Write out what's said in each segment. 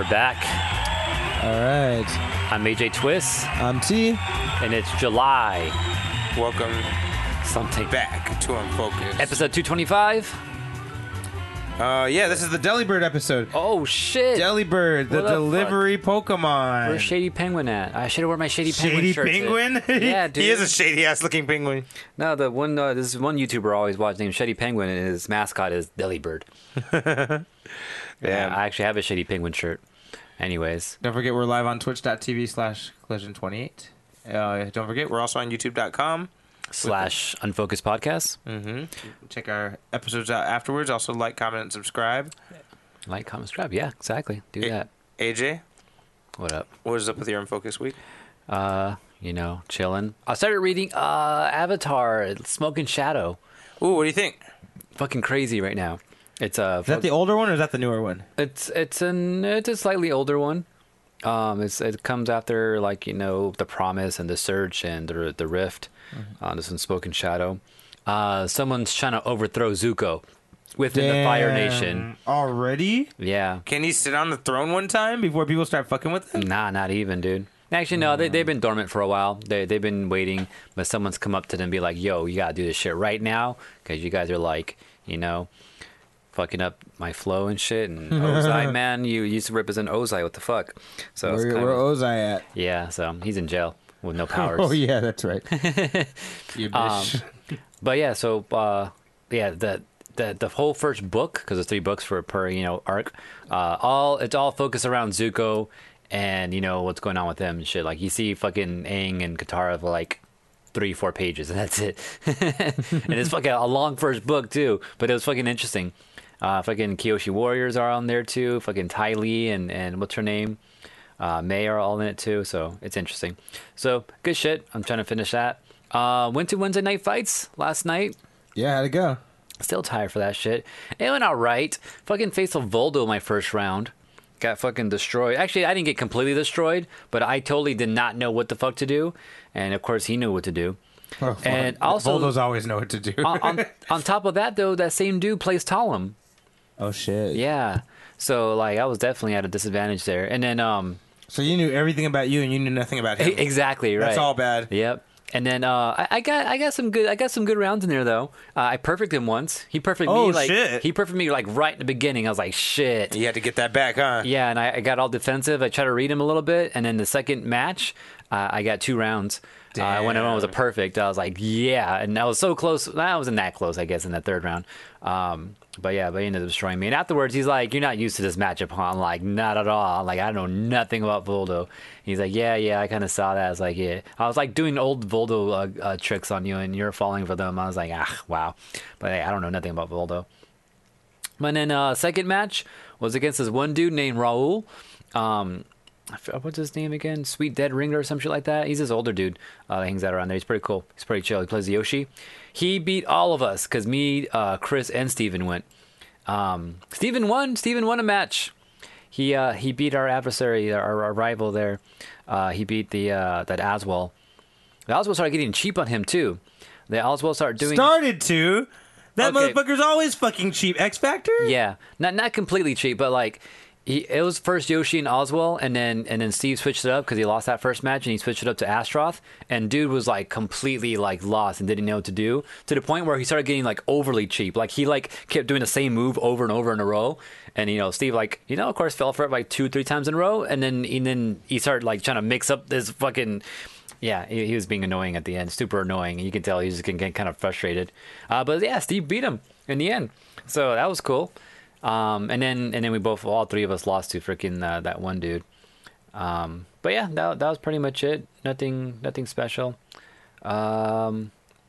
back. All right. I'm AJ Twist, I'm T. and it's July Welcome something. back to Unfocused. Episode 225. Yeah, this is the Delibird episode. Oh, shit. Delibird, the What the delivery Pokemon. Where's Shady Penguin at? I should have worn my Shady Penguin Shady shirt. Penguin? Yeah, dude. He is a shady ass looking penguin. No, the one. This is one YouTuber I always watch named Shady Penguin, and his mascot is Delibird. Yeah, I actually have a Shady Penguin shirt. Anyways, Don't forget we're live on twitch.tv/collision28. Don't forget, we're also on youtube.com. / Unfocused Podcast. Check our episodes out afterwards. Also like, comment, and subscribe. Like, comment, subscribe. Yeah, exactly. Do that. AJ, What up? what is up with your Unfocused week? Chilling. I started reading Avatar, Smoke and Shadow. Ooh, what do you think? Fucking crazy right now. It's Is that the older one or is that the newer one? It's a slightly older one. It comes after the Promise and the Search and the Rift. This one's Smoke and Shadow. Someone's trying to overthrow Zuko within the Fire Nation. Already? Yeah. Can he sit on the throne one time before people start fucking with him? Nah, not even, dude. Actually, no, they've been dormant for a while. They've been waiting, but someone's come up to them and be like, yo, you gotta do this shit right now, because you guys are fucking up my flow and shit. And Ozai, man, you used to represent Ozai. What the fuck? So it's Where kind of, Ozai at? yeah, so he's in jail with no powers. Oh, yeah, that's right. You bitch. But yeah, so the whole first book, because there's 3 books per arc, it's all focused around Zuko and what's going on with him and shit. Like you see fucking Aang and Katara for like 3-4 pages and that's it. And it's fucking a long first book too, but it was fucking interesting. Fucking Kyoshi Warriors are on there too. Fucking Ty Lee and what's her name? May are all in it too, so it's interesting. So good shit. I'm trying to finish that. Went to Wednesday Night Fights last night. Yeah, how'd it go? Still tired for that shit. It went alright. Fucking faced Voldo my first round. Got fucking destroyed. Actually, I didn't get completely destroyed, but I totally did not know what the fuck to do. And of course, he knew what to do. Oh, And also, Voldos always know what to do. on top of that, though, that same dude plays Talum. Oh, shit. Yeah. So, I was definitely at a disadvantage there. And then, So you knew everything about you and you knew nothing about him. exactly, right. That's all bad. Yep. And then I got some good rounds in there though. I perfected him once. He perfected me shit. He perfected me right in the beginning. I was like, shit. You had to get that back, huh? Yeah, and I got all defensive. I tried to read him a little bit, and then the second match, I got 2 rounds. When everyone was a perfect, I was like, yeah, and I was so close. I wasn't that close, I guess, in that third round. But he ended up destroying me. And afterwards, he's like, you're not used to this matchup, huh? I'm like, not at all. I'm like, I know nothing about Voldo. He's like, yeah, I kind of saw that. I was like, yeah. I was like doing old Voldo tricks on you, and you're falling for them. I was like, wow. But hey, I don't know nothing about Voldo. And then second match was against this one dude named Raul. What's his name again? Sweet Dead Ringer or some shit like that. He's this older dude that hangs out around there. He's pretty cool. He's pretty chill. He plays Yoshi. He beat all of us because me, Chris, and Steven went. Steven won. Steven won a match. He beat our adversary, our rival there. He beat that Aswell. The Aswell started getting cheap on him too. The Aswell started doing... Started to? That Okay. motherfucker's always fucking cheap. X Factor? Yeah, not completely cheap, but it was first Yoshi and Oswald, and then Steve switched it up because he lost that first match, and he switched it up to Astroth, and dude was completely lost and didn't know what to do, to the point where he started getting overly cheap. He kept doing the same move over and over in a row, and Steve of course fell for it 2-3 times in a row, and then he started trying to mix up this fucking... Yeah, he was being annoying at the end, super annoying. You can tell he was getting kind of frustrated. But yeah, Steve beat him in the end, so that was cool. And then we all 3 of us lost to freaking that one dude. But yeah, that was pretty much it. Nothing special. What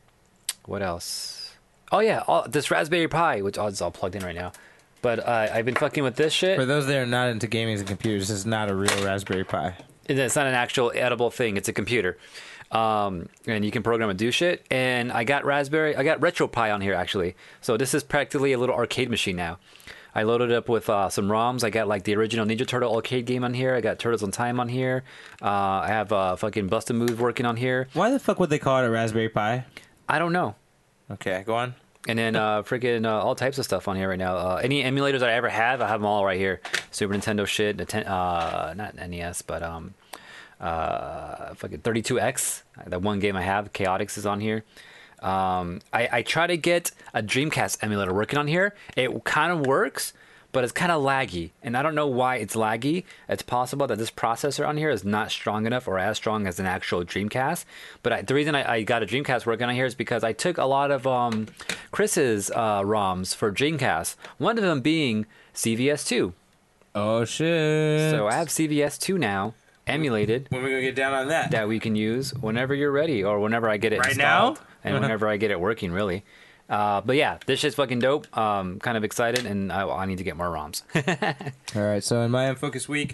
else? Oh yeah, this Raspberry Pi, which it's all plugged in right now. But I've been fucking with this shit. For those that are not into gaming and computers, this is not a real Raspberry Pi. It's not an actual edible thing. It's a computer. And you can program and do shit. And I got RetroPie on here, actually. So this is practically a little arcade machine now. I loaded it up with some ROMs. I got the original Ninja Turtle arcade game on here. I got Turtles in Time on here. I have fucking Bust a Move working on here. Why the fuck would they call it a Raspberry Pi? I don't know. Okay, go on. And then freaking all types of stuff on here right now. Any emulators that I ever have, I have them all right here. Super Nintendo shit, not NES, but fucking 32X. That one game I have, Chaotix, is on here. I try to get a Dreamcast emulator working on here. It kind of works, but it's kind of laggy, and I don't know why it's laggy. It's possible that this processor on here is not strong enough or as strong as an actual Dreamcast. But the reason I got a Dreamcast working on here is because I took a lot of Chris's ROMs for Dreamcast, one of them being CVS2. Oh, shit. So I have CVS2 now, emulated. When are we going to get down on that? That we can use whenever you're ready, or whenever I get it right installed. now? And whenever I get it working, really. But yeah, this shit's fucking dope. Kind of excited, and I need to get more ROMs. All right, so in my Unfocused week,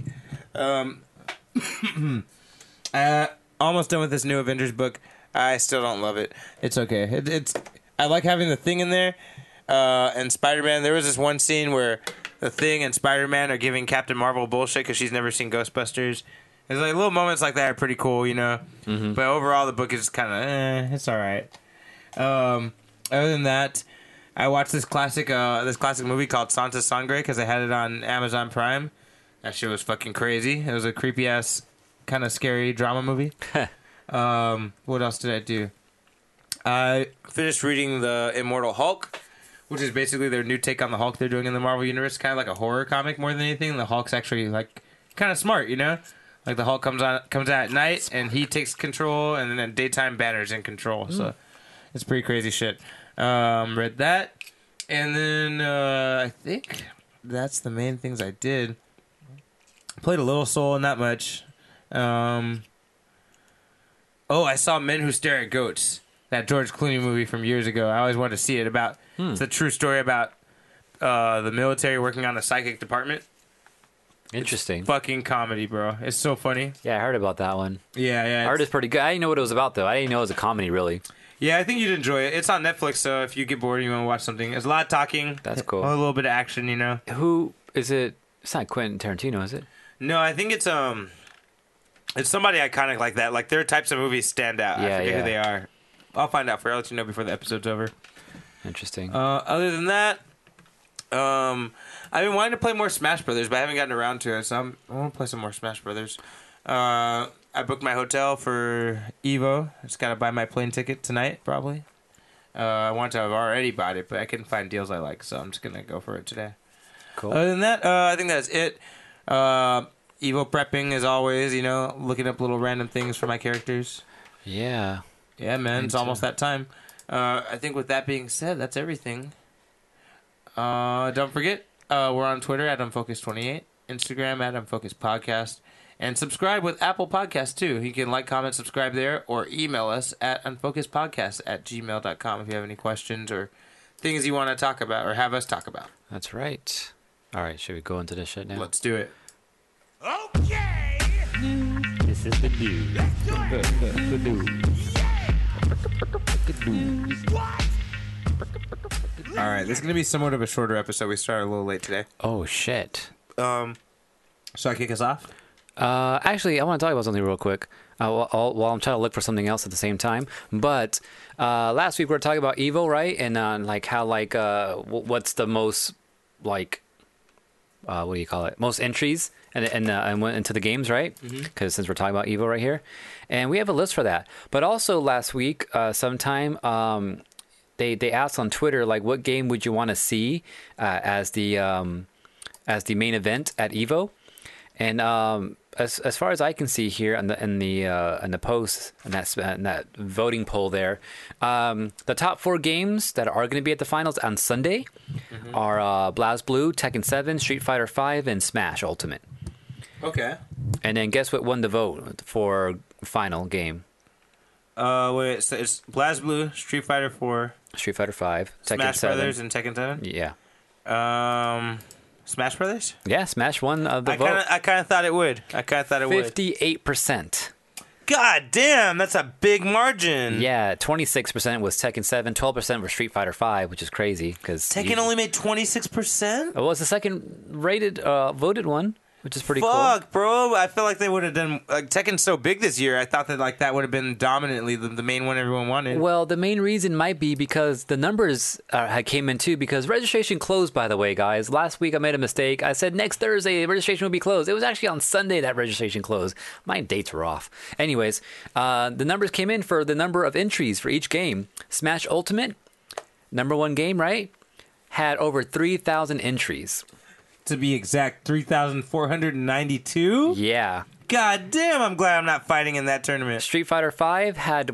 Almost done with this new Avengers book. I still don't love it. it's okay. It's I like having the Thing in there, and Spider-Man. There was this one scene where the Thing and Spider-Man are giving Captain Marvel bullshit because she's never seen Ghostbusters. There's like little moments like that are pretty cool, you know. Mm-hmm. But overall, the book is kind of it's all right. Other than that, I watched this classic movie called Santa Sangre because I had it on Amazon Prime. That shit was fucking crazy. It was a creepy ass, kind of scary drama movie. What else did I do? I finished reading the Immortal Hulk, which is basically their new take on the Hulk they're doing in the Marvel Universe. Kind of like a horror comic more than anything. The Hulk's actually like kind of smart, you know. Like the Hulk comes out at night and he takes control, and then at daytime Banner's in control. So it's pretty crazy shit. Read that, and then I think that's the main things I did. Played a little Soul, not much. I saw Men Who Stare at Goats, that George Clooney movie from years ago. I always wanted to see it. It's a true story about the military working on a psychic department. Interesting. It's fucking comedy, bro. It's so funny. Yeah, I heard about that one. Yeah. I heard it's pretty good. I didn't know what it was about, though. I didn't know it was a comedy, really. Yeah, I think you'd enjoy it. It's on Netflix, so if you get bored and you want to watch something, there's a lot of talking. That's cool. A little bit of action, you know. Who is it? It's not Quentin Tarantino, is it? No, I think it's somebody iconic like that. Like their types of movies stand out. I forget who they are. I'll find out for you. I'll let you know before the episode's over. Interesting. Other than that, I've been wanting to play more Smash Brothers, but I haven't gotten around to it. So I want to play some more Smash Brothers. I booked my hotel for EVO. I just got to buy my plane ticket tonight, probably. I want to have already bought it, but I couldn't find deals I like, so I'm just going to go for it today. Cool. Other than that, I think that's it. EVO prepping, as always, you know, looking up little random things for my characters. Yeah. Yeah, man, it's almost that time. I think with that being said, that's everything. Don't forget, we're on Twitter at Unfocused28, Instagram at Unfocused Podcast, and subscribe with Apple Podcasts, too. You can like, comment, subscribe there, or email us at unfocusedpodcast@gmail.com if you have any questions or things you want to talk about or have us talk about. That's right. All right, should we go into this shit now? Let's do it. Okay. This is the news. Let's do it. The news. What? All right, this is going to be somewhat of a shorter episode. We started a little late today. Oh, shit. Shall I kick us off? Actually, I want to talk about something real quick while I'm trying to look for something else at the same time. But last week we were talking about EVO, right? And like how like what's the most like what do you call it? Most entries and went into the games, right? Because since we're talking about EVO right here, and we have a list for that. But also last week, sometime they asked on Twitter like, what game would you want to see as the main event at EVO? And as far as I can see here in the post and that voting poll there, the top 4 games that are going to be at the finals on Sunday are BlazBlue, Tekken 7, Street Fighter 5, and Smash Ultimate. Okay. And then guess what won the vote for final game? Wait, so it's BlazBlue, Street Fighter 4, Street Fighter 5, Tekken Smash 7. Brothers, and Tekken 7. Yeah. Smash Brothers. Yeah, Smash won the vote. I kind of thought it would. 58%. God damn, that's a big margin. Yeah, 26% was Tekken 7, 12% was Street Fighter 5, which is crazy because Tekken only made 26%. Well, it's the second rated voted one. which is pretty cool. Fuck, bro. I feel like they would have done... Like, Tekken's so big this year, I thought that like that would have been dominantly the main one everyone wanted. Well, the main reason might be because the numbers had came in too, because registration closed, by the way, guys. Last week I made a mistake. I said next Thursday registration will be closed. It was actually on Sunday that registration closed. My dates were off. Anyways, the numbers came in for the number of entries for each game. Smash Ultimate, number one game, right? Had over 3,000 entries. To be exact, 3,492? Yeah. God damn, I'm glad I'm not fighting in that tournament. Street Fighter V had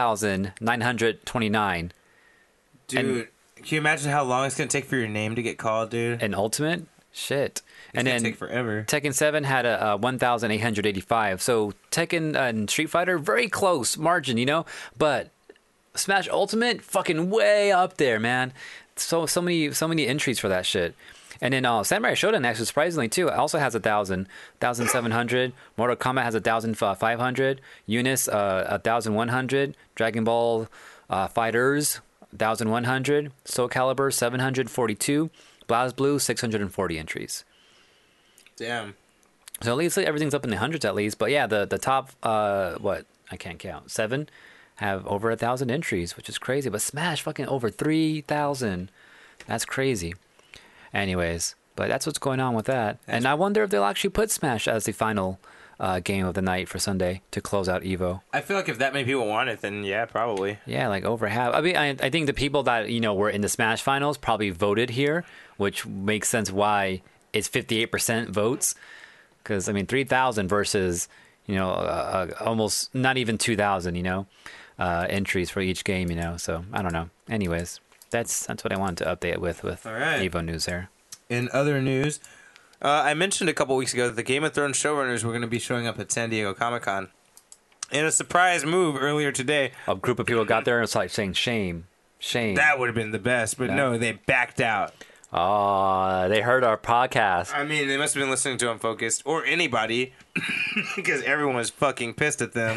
1,929. Dude, can you imagine how long it's going to take for your name to get called, dude? And Ultimate? Shit. It's And going to then take forever. Tekken 7 had a 1,885. So Tekken and Street Fighter, very close margin, you know? But Smash Ultimate, fucking way up there, man. So many entries for that shit. And then Samurai Shodown, actually, surprisingly, too, also has 1,700. Mortal Kombat has 1,500. Eunice, 1,100. Dragon Ball Fighters, 1,100. Soul Calibur, 742. BlazBlue, 640 entries. Damn. So at least everything's up in the hundreds at least. But yeah, the top, I can't count, 7 have over 1,000 entries, which is crazy. But Smash fucking over 3,000. That's crazy. Anyways, but that's what's going on with that. And I wonder if they'll actually put Smash as the final game of the night for Sunday to close out EVO. I feel like if that many people want it, then yeah, probably. Yeah, like over half. I mean, I think the people that, you know, were in the Smash finals probably voted here, which makes sense why it's 58% votes. Because, I mean, 3,000 versus, you know, almost not even 2,000, you know, entries for each game, you know. So, I don't know. Anyways, that's what I wanted to update with All right. EVO news there. In other news, I mentioned a couple weeks ago that the Game of Thrones showrunners were going to be showing up at San Diego Comic-Con. In a surprise move earlier today. A group of people got there and it's like saying, shame. That would have been the best, but no, they backed out. Oh, they heard our podcast. I mean, they must have been listening to Unfocused, or anybody, because everyone was fucking pissed at them.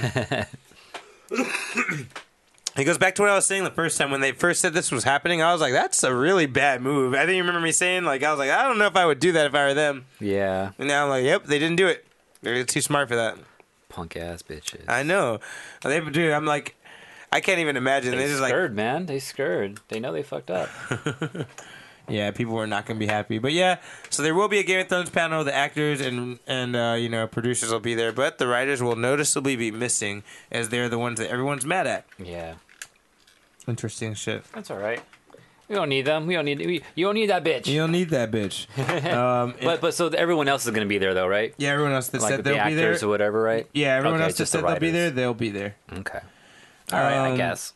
It goes back to what I was saying the first time when they first said this was happening. I was like, that's a really bad move. I think you remember me saying, like, I was like, I don't know if I would do that if I were them. Yeah. And now I'm like, yep, they didn't do it. They're too smart for that. Punk ass bitches. I know. Dude, I'm like, I can't even imagine. They They're just scared, man. They scared. They know they fucked up. Yeah, people were not going to be happy. But yeah, so there will be a Game of Thrones panel. The actors and you know, producers will be there, but the writers will noticeably be missing as they're the ones that everyone's mad at. Yeah. Interesting shit. That's all right. We don't need them. You don't need that bitch. You don't need that bitch. But so everyone else is going to be there though, right? Yeah, everyone else that Like said the they'll be there. actors or whatever, right? Yeah, everyone Okay, else that just the said they'll be writers. there, they'll be there. Okay. All right, I guess.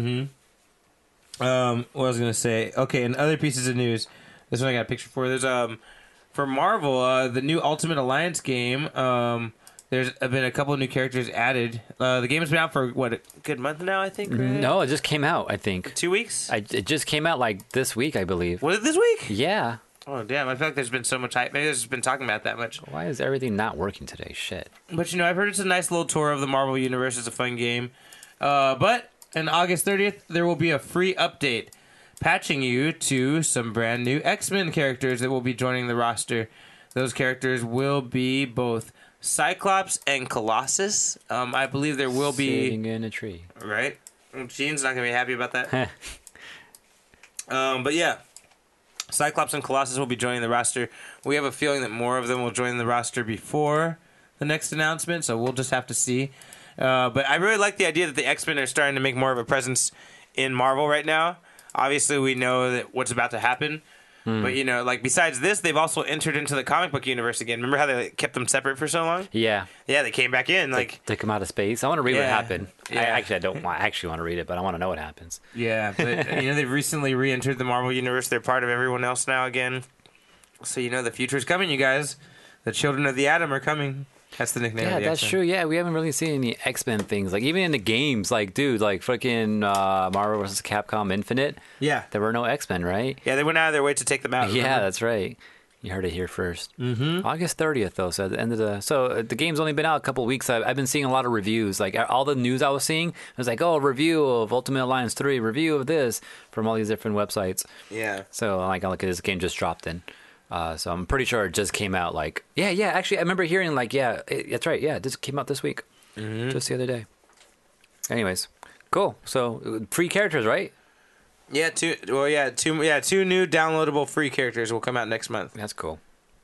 What I was gonna say. Okay, and other pieces of news. This one I got a picture for. There's for Marvel, the new Ultimate Alliance game. There's been a couple of new characters added. The game has been out for what, a good month now, I think. Right? No, it just came out, I think. 2 weeks. It just came out like this week, I believe. Was it this week? Yeah. Oh damn! I feel like there's been so much hype. Maybe there's just been talking about it that much. Why is everything not working today? Shit. But you know, I've heard it's a nice little tour of the Marvel universe. It's a fun game. But on August 30th, there will be a free update patching you to some brand new X-Men characters that will be joining the roster. Those characters will be both Cyclops and Colossus. I believe there will be... Sitting in a tree. Right? Gene's not going to be happy about that. But yeah, Cyclops and Colossus will be joining the roster. We have a feeling that more of them will join the roster before the next announcement, so we'll just have to see. But I really like the idea that the X-Men are starting to make more of a presence in Marvel right now. Obviously, we know that what's about to happen. But, you know, like, besides this, they've also entered into the comic book universe again. Remember how they kept them separate for so long? Yeah. Yeah, they came back in. Like, They come out of space. I want to read what Yeah. happened. Yeah. I don't want. I actually want to read it, but I want to know what happens. yeah, but, you know, they've recently re-entered the Marvel universe. They're part of everyone else now again. So, you know, the future's coming, you guys. The children of the atom are coming. That's the nickname Yeah, of the that's X-Men. true. Yeah, we haven't really seen any X-Men things. Like, even in the games, like, dude, like, fucking Marvel vs. Capcom Infinite, Yeah. there were no X-Men, right? Yeah, they went out of their way to take them out. Yeah, remember? that's right. You heard it here first. Mm-hmm. August 30th, though, so at the end of the... So, the game's only been out a couple weeks. I've been seeing a lot of reviews. Like, all the news I was seeing, it was like, oh, review of Ultimate Alliance 3, review of this, from all these different websites. Yeah. So, like, this game just dropped in. So I'm pretty sure it just came out like yeah. Actually, I remember hearing like that's right. Yeah, this came out this week, just the other day. Anyways, cool. So free characters, right? Yeah, two new downloadable free characters will come out next month. That's cool.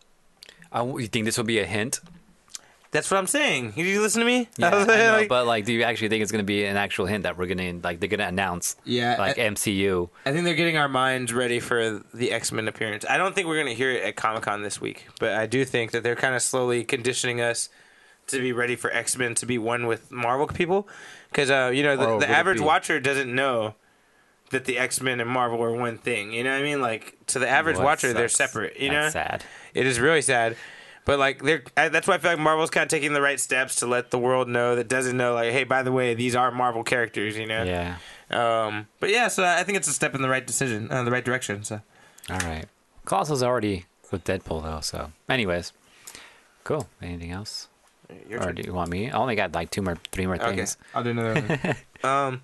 You think this will be a hint? That's what I'm saying. Did you listen to me? Yeah, I know, but like, do you actually think it's going to be an actual hint that they're going to announce? Yeah, MCU. I think they're getting our minds ready for the X-Men appearance. I don't think we're going to hear it at Comic-Con this week, but I do think that they're kind of slowly conditioning us to be ready for X-Men to be one with Marvel people, because the average watcher doesn't know that the X-Men and Marvel are one thing. You know what I mean? Like, to the average watcher, they're separate. That's sad. It is really sad. But like that's why I feel like Marvel's kind of taking the right steps to let the world know that doesn't know, like, hey, by the way, these are Marvel characters, Yeah. But yeah, so I think it's a step in the right the right direction. So. All right. Colossal's already with Deadpool though. So, anyways, cool. Anything else? Or do you want me? I only got like 3 more things. Okay, I'll do another one.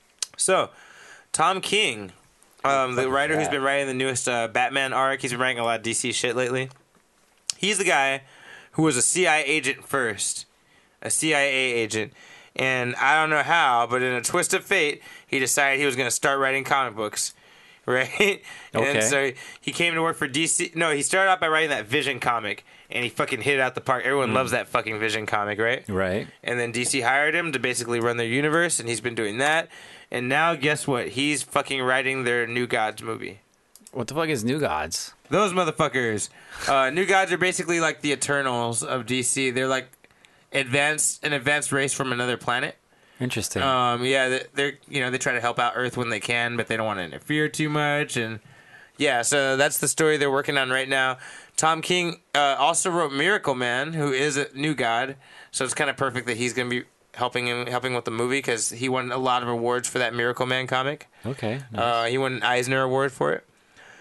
So Tom King, the writer who's been writing the newest Batman arc, he's been writing a lot of DC shit lately. He's the guy who was a CIA agent first, a CIA agent, and I don't know how, but in a twist of fate, he decided he was going to start writing comic books, right? Okay. And so he came to work for DC. No, he started out by writing that Vision comic, and he fucking hit it out the park. Everyone loves that fucking Vision comic, right? Right. And then DC hired him to basically run their universe, and he's been doing that. And now, guess what? He's fucking writing their New Gods movie. What the fuck is New Gods? Those motherfuckers. New Gods are basically like the Eternals of DC. They're like an advanced race from another planet. Interesting. Yeah, they're they try to help out Earth when they can, but they don't want to interfere too much. And yeah, so that's the story they're working on right now. Tom King also wrote Miracle Man, who is a New God. So it's kind of perfect that he's going to be helping with the movie, because he won a lot of awards for that Miracle Man comic. Okay. Nice. He won an Eisner Award for it.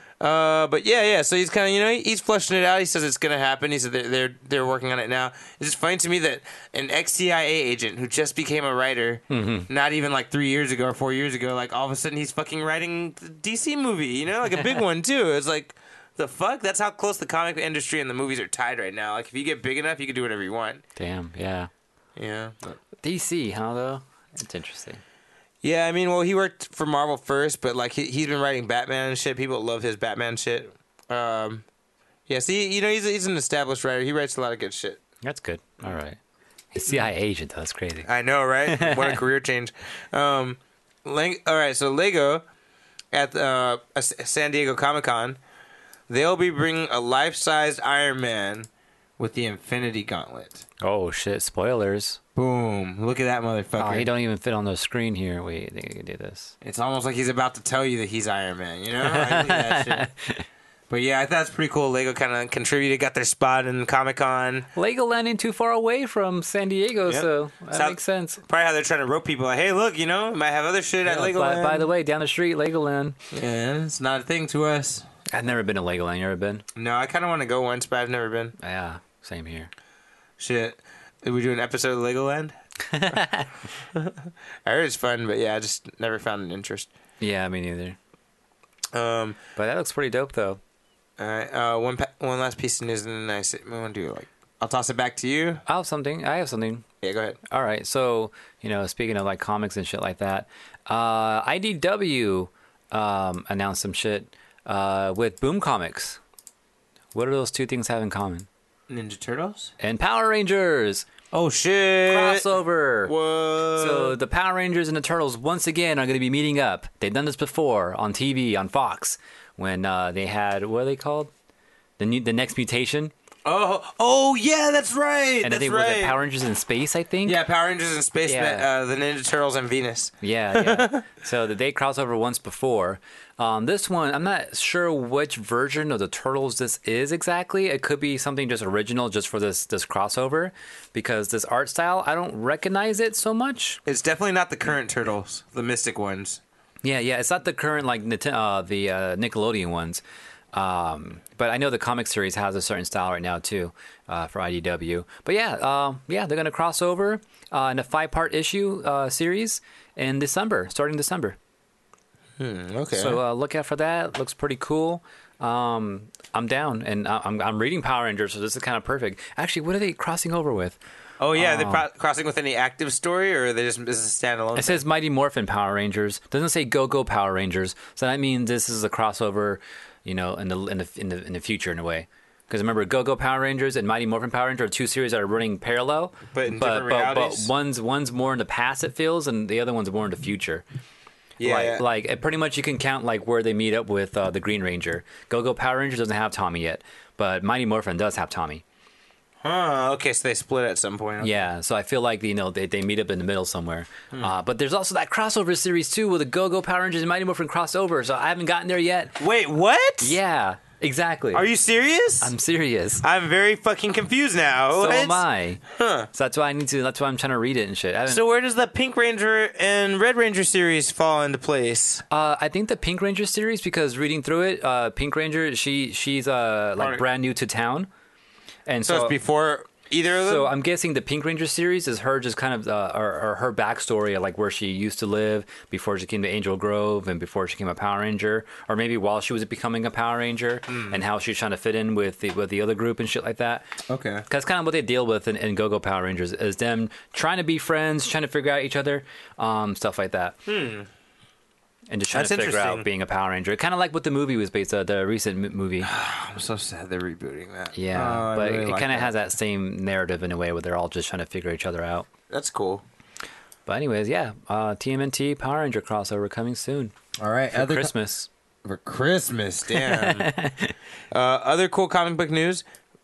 But yeah. So he's kind of, he's fleshing it out. He says it's gonna happen. He said they're working on it now. It's just funny to me that an ex-CIA agent who just became a writer, not even like 3 years ago or 4 years ago, like all of a sudden he's fucking writing the DC movie. Like a big one too. It's like, the fuck? That's how close the comic industry and the movies are tied right now. Like, if you get big enough, you can do whatever you want. Damn. Yeah. Yeah. DC, huh? Though it's interesting. Yeah, I mean, well, he worked for Marvel first, but like he's been writing Batman and shit. People love his Batman shit. Yeah, see, he's an established writer. He writes a lot of good shit. That's good. All right. He's CIA agent, though. That's crazy. I know, right? What a career change. All right, so Lego at San Diego Comic-Con, they'll be bringing a life-sized Iron Man with the Infinity Gauntlet. Oh shit! Spoilers. Boom! Look at that motherfucker. Oh, he don't even fit on the screen here. Wait, I think I can do this. It's almost like he's about to tell you that he's Iron Man. I believe that shit. But yeah, I thought it's pretty cool. Lego kind of contributed, got their spot in Comic-Con. Legoland ain't too far away from San Diego, so that makes sense. Probably how they're trying to rope people. Like, hey, look, might have other shit at Legoland. By the way, down the street, Legoland. Yeah, it's not a thing to us. I've never been to Legoland. You ever been? No, I kind of want to go once, but I've never been. Yeah, same here. Shit. Did we do an episode of Legoland? I heard it's fun, but yeah, I just never found an interest. Yeah, me neither. But that looks pretty dope, though. All right. One last piece of news, and then I want to do I'll toss it back to you. I have something. Yeah, go ahead. All right. So, speaking of like comics and shit like that, IDW announced some shit with Boom Comics. What do those two things have in common? Ninja Turtles? And Power Rangers. Oh, shit. Crossover. What? So the Power Rangers and the Turtles once again are going to be meeting up. They've done this before on TV, on Fox, when they had, what are they called? The Next Mutation. Oh, yeah, that's right. And I think was it Power Rangers in Space, I think? Yeah, Power Rangers in Space met the Ninja Turtles and Venus. Yeah. So they crossed over once before. This one, I'm not sure which version of the Turtles this is exactly. It could be something just original just for this crossover, because this art style, I don't recognize it so much. It's definitely not the current Turtles, the Mystic ones. Yeah, it's not the current, like, the Nickelodeon ones. But I know the comic series has a certain style right now too, for IDW. But they're gonna cross over in a 5-part issue series starting December. Okay. So look out for that. Looks pretty cool. I'm down, and I'm reading Power Rangers, so this is kind of perfect. Actually, what are they crossing over with? Oh yeah, they're crossing with any active story, or they just this is a standalone. It says Mighty Morphin Power Rangers. Doesn't say Go Go Power Rangers. So that means this is a crossover, in the future in a way. Because remember, Go Go Power Rangers and Mighty Morphin Power Rangers are two series that are running parallel, but in different realities. But one's more in the past, it feels, and the other one's more in the future. Yeah, like pretty much you can count like where they meet up with the Green Ranger. Go Go Power Rangers doesn't have Tommy yet, but Mighty Morphin does have Tommy. Huh, okay, so they split at some point. Okay. Yeah, so I feel like they meet up in the middle somewhere. But there's also that crossover series too, with the Go Go Power Rangers and Mighty Morphin crossover. So I haven't gotten there yet. Wait, what? Yeah, exactly. Are you serious? I'm serious. I'm very fucking confused now. So What? am I. Huh. So that's why That's why I'm trying to read it and shit. So where does the Pink Ranger and Red Ranger series fall into place? I think the Pink Ranger series, because reading through it, Pink Ranger, she's brand new to town, and So it's before either of them? So I'm guessing the Pink Ranger series is her just kind of or her backstory of like where she used to live before she came to Angel Grove and before she became a Power Ranger, or maybe while she was becoming a Power Ranger, and how she's trying to fit in with the other group and shit like that. Okay. That's kind of what they deal with in Go Go Power Rangers, is them trying to be friends, trying to figure out each other, stuff like that. And just trying to figure out being a Power Ranger. Kind of like what the movie was based on, the recent movie. I'm so sad they're rebooting that. Yeah, but really it kind of has that same narrative in a way where they're all just trying to figure each other out. That's cool. But anyways, yeah, TMNT Power Ranger crossover coming soon. All right, for Christmas. For Christmas, damn. Other cool comic book news.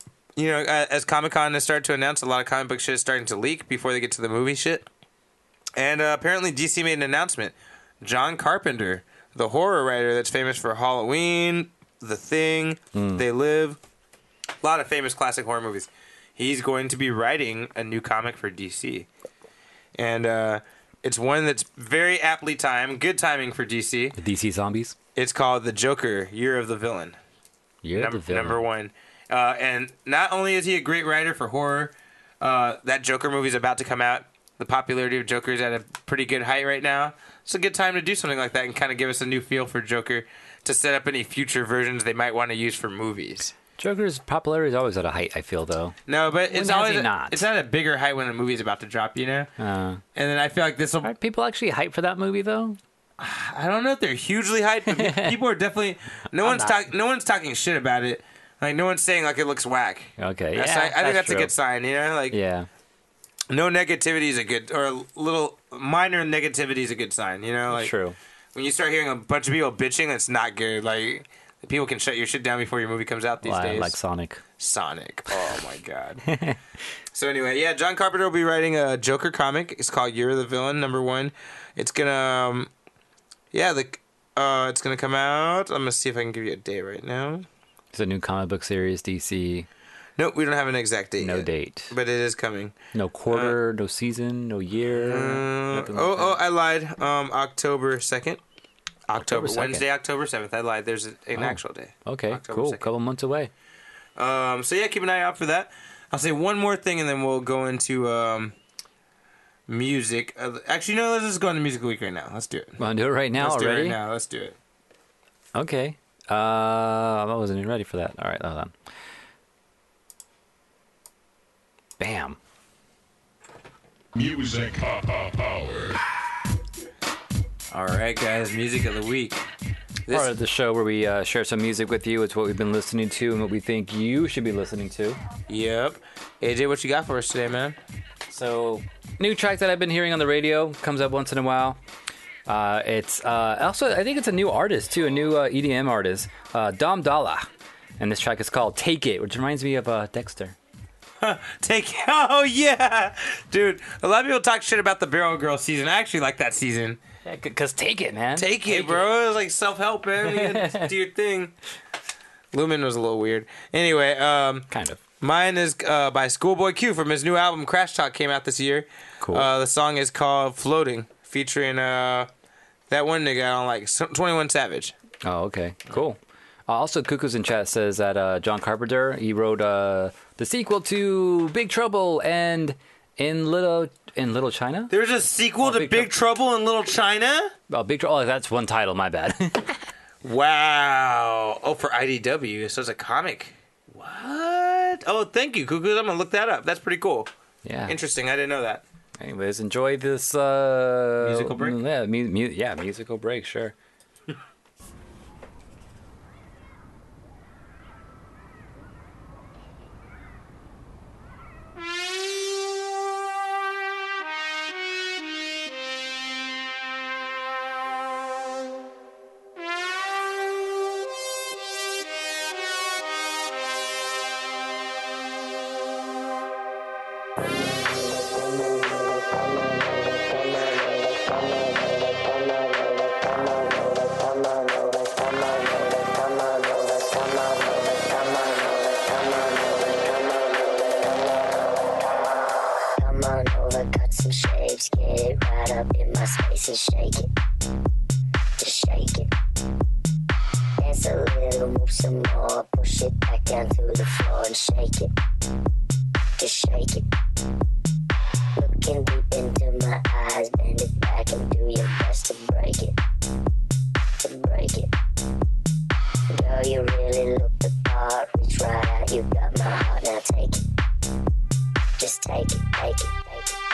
As Comic-Con has started to announce, a lot of comic book shit is starting to leak before they get to the movie shit. And apparently DC made an announcement. John Carpenter, the horror writer that's famous for Halloween, The Thing, They Live, a lot of famous classic horror movies. He's going to be writing a new comic for DC. And it's one that's very aptly timed, good timing for DC. The DC Zombies? It's called The Joker, Year of the Villain. Year of the Villain. Number one. And not only is he a great writer for horror, that Joker movie's about to come out. The popularity of Joker is at a pretty good height right now. It's a good time to do something like that and kind of give us a new feel for Joker to set up any future versions they might want to use for movies. Joker's popularity is always at a height, I feel, though. No, but it's always not. It's at a bigger height when a movie's about to drop, And then I feel like this will... Are people actually hyped for that movie, though? I don't know if they're hugely hyped, but people are definitely... No one's talking shit about it. Like, no one's saying, like, it looks whack. Okay, I think that's a good sign, Yeah. No negativity is a good, or a little minor negativity is a good sign, True. When you start hearing a bunch of people bitching, that's not good. Like, people can shut your shit down before your movie comes out these days. Like Sonic. Oh my god. So anyway, yeah, John Carpenter will be writing a Joker comic. It's called Year of the Villain, #1. It's gonna, it's gonna come out. I'm gonna see if I can give you a date right now. It's a new comic book series, DC. Nope, we don't have an exact date. No yet, date. but it is coming. No quarter, no season, no year. I lied. October 2nd. Wednesday, October 7th. I lied. There's an actual day. Okay, October cool. 2nd. Couple months away. So yeah, keep an eye out for that. I'll say one more thing and then we'll go into music. Actually, no, let's just go into Music of the Week right now. Let's do it. Want to do it right now Let's already? do it right now. Let's do it. Okay. I wasn't even ready for that. All right, hold on. Bam. Music power. All right, guys. Music of the Week. Part of the show where we share some music with you. It's what we've been listening to and what we think you should be listening to. Yep. AJ, what you got for us today, man? So, new track that I've been hearing on the radio, comes up once in a while. It's also, I think it's a new artist too, a new EDM artist, Dom Dalla, and this track is called "Take It," which reminds me of Dexter. Oh yeah, dude. A lot of people talk shit about the Barrel Girl season. I actually like that season. Yeah, cause take it, man. Take it, bro. It was like self-help, man. You do your thing. Lumen was a little weird. Anyway, Kind of. mine is by Schoolboy Q from his new album Crash Talk, came out this year. Cool. The song is called "Floating," featuring that one nigga I don't like, 21 Savage. Oh, okay. Cool. Also, Cuckoo's in chat says that John Carpenter, he wrote the sequel to Big Trouble and in Little China. There's a sequel to Big Trouble in Little China? Oh, Big Trouble. Oh, that's one title. My bad. Wow. Oh, for IDW. So it's a comic. What? Oh, thank you, Cuckoo. I'm going to look that up. That's pretty cool. Yeah. Interesting. I didn't know that. Anyways, enjoy this Musical break? Yeah, musical break, sure. Come on over, cut some shapes, get it right up in my space and shake it. Just shake it. Dance a little, move some more, push it back down to the floor and shake it. Just shake it. Looking deep into my eyes, bend it back and do your best to break it. To break it. Girl, you really look the part, reach right out, you got my heart, now take it. Just take it, take it, take it.